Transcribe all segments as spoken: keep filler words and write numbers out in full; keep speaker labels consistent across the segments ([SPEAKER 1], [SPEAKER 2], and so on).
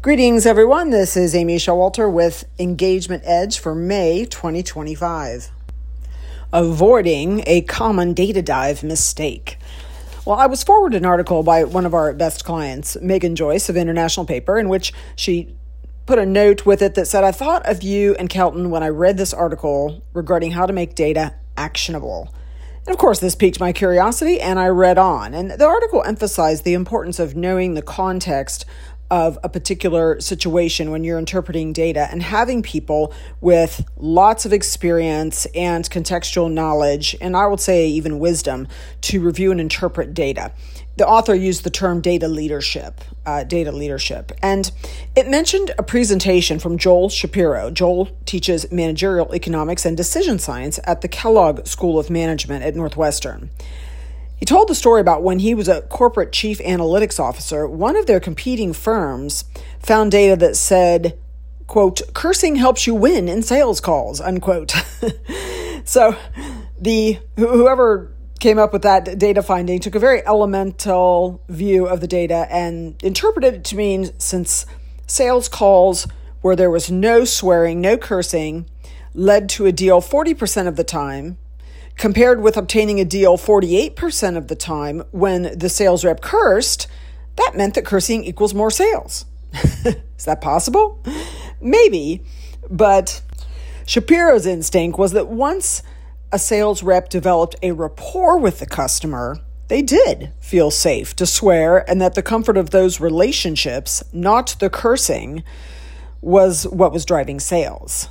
[SPEAKER 1] Greetings, everyone. This is Amy Showalter with Engagement Edge for May twenty twenty-five. Avoiding a common data dive mistake. Well, I was forwarded an article by one of our best clients, Megan Joyce of International Paper, in which she put a note with it that said, I thought of you and Kelton when I read this article regarding how to make data actionable. And of course, this piqued my curiosity, and I read on. And the article emphasized the importance of knowing the context of a particular situation when you're interpreting data and having people with lots of experience and contextual knowledge, and I would say even wisdom, to review and interpret data. The author used the term data leadership, uh, data leadership, and it mentioned a presentation from Joel Shapiro. Joel teaches managerial economics and decision science at the Kellogg School of Management at Northwestern. He told the story about when he was a corporate chief analytics officer, one of their competing firms found data that said, quote, cursing helps you win in sales calls, unquote. So the whoever came up with that data finding took a very elemental view of the data and interpreted it to mean since sales calls where there was no swearing, no cursing, led to a deal forty percent of the time, compared with obtaining a deal forty-eight percent of the time when the sales rep cursed, that meant that cursing equals more sales. Is that possible? Maybe, but Shapiro's instinct was that once a sales rep developed a rapport with the customer, they did feel safe to swear, and that the comfort of those relationships, not the cursing, was what was driving sales.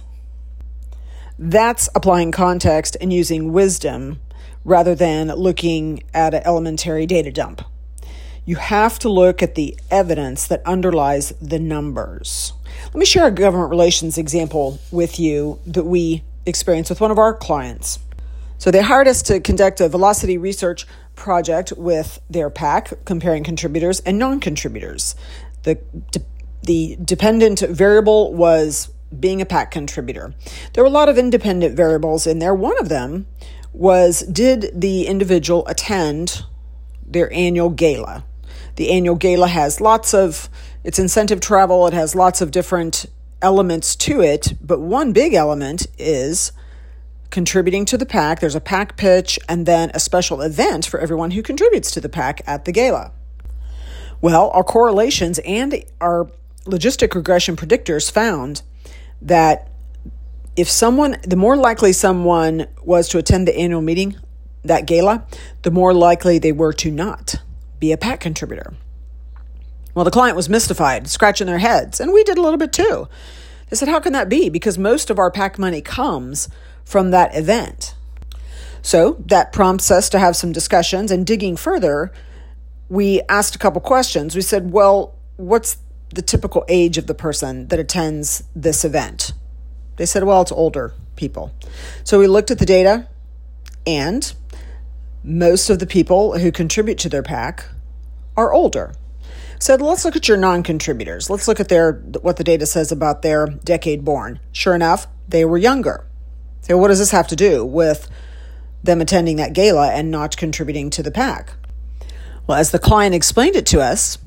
[SPEAKER 1] That's applying context and using wisdom rather than looking at an elementary data dump. You have to look at the evidence that underlies the numbers. Let me share a government relations example with you that we experienced with one of our clients. So they hired us to conduct a velocity research project with their PAC, comparing contributors and non-contributors. The, de- the dependent variable was being a PAC contributor. There were a lot of independent variables in there. One of them was, did the individual attend their annual gala? The annual gala has lots of, it's incentive travel, it has lots of different elements to it, but one big element is contributing to the PAC. There's a PAC pitch and then a special event for everyone who contributes to the PAC at the gala. Well, our correlations and our logistic regression predictors found that if someone, the more likely someone was to attend the annual meeting, that gala, the more likely they were to not be a PAC contributor. Well, the client was mystified, scratching their heads, and we did a little bit too. They said, how can that be? Because most of our PAC money comes from that event. So that prompts us to have some discussions, and digging further, we asked a couple questions. We said, well, what's the typical age of the person that attends this event? They said, well, it's older people. So we looked at the data, and most of the people who contribute to their PAC are older. So let's look at your non-contributors. Let's look at their what the data says about their decade born. Sure enough, they were younger. So what does this have to do with them attending that gala and not contributing to the PAC? Well, as the client explained it to us,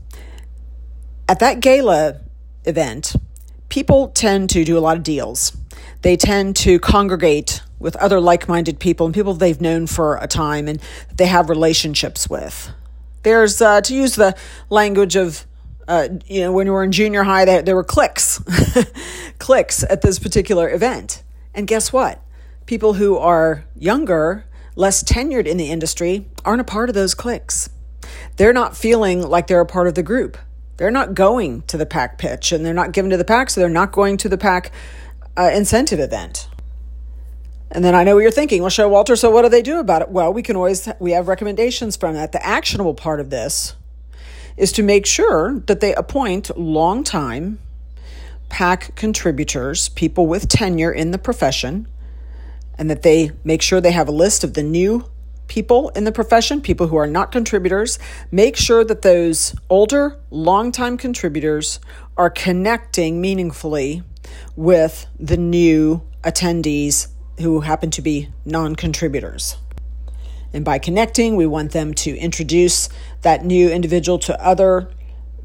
[SPEAKER 1] at that gala event, people tend to do a lot of deals. They tend to congregate with other like-minded people and people they've known for a time and they have relationships with. There's, uh, to use the language of, uh, you know, when we were in junior high, there, there were cliques, cliques at this particular event. And guess what? People who are younger, less tenured in the industry, aren't a part of those cliques. They're not feeling like they're a part of the group. They're not going to the PAC pitch, and they're not given to the PAC, so they're not going to the PAC uh, incentive event. And then I know what you're thinking, well, Showalter, so what do they do about it? Well, we can always, we have recommendations from that. The actionable part of this is to make sure that they appoint long-time PAC contributors, people with tenure in the profession, and that they make sure they have a list of the new people in the profession, people who are not contributors. Make sure that those older, longtime contributors are connecting meaningfully with the new attendees who happen to be non-contributors. And by connecting, we want them to introduce that new individual to other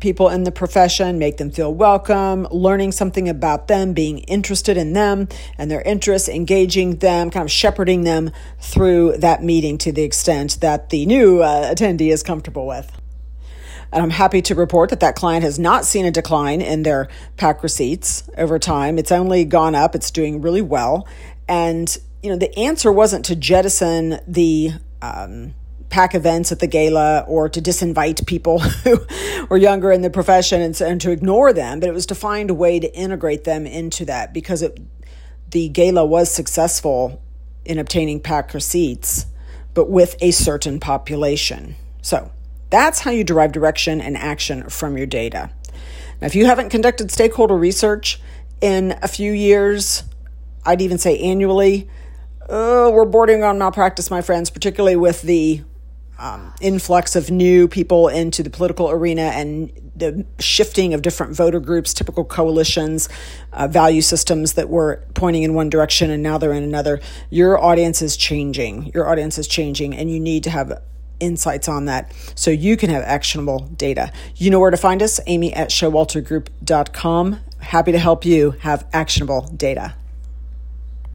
[SPEAKER 1] people in the profession, make them feel welcome, learning something about them, being interested in them and their interests, engaging them, kind of shepherding them through that meeting to the extent that the new uh, attendee is comfortable with. And I'm happy to report that that client has not seen a decline in their P A C receipts over time. It's only gone up. It's doing really well. And, you know, the answer wasn't to jettison the um, P A C events at the gala or to disinvite people who were younger in the profession and, and to ignore them, but it was to find a way to integrate them into that because it, the gala was successful in obtaining P A C receipts, but with a certain population. So that's how you derive direction and action from your data. Now, if you haven't conducted stakeholder research in a few years, I'd even say annually, uh, we're bordering on malpractice, my friends, particularly with the um, influx of new people into the political arena and the shifting of different voter groups, typical coalitions, uh, value systems that were pointing in one direction and now they're in another. Your audience is changing. Your audience is changing, and you need to have insights on that so you can have actionable data. You know where to find us, Amy at showalter group dot com. Happy to help you have actionable data.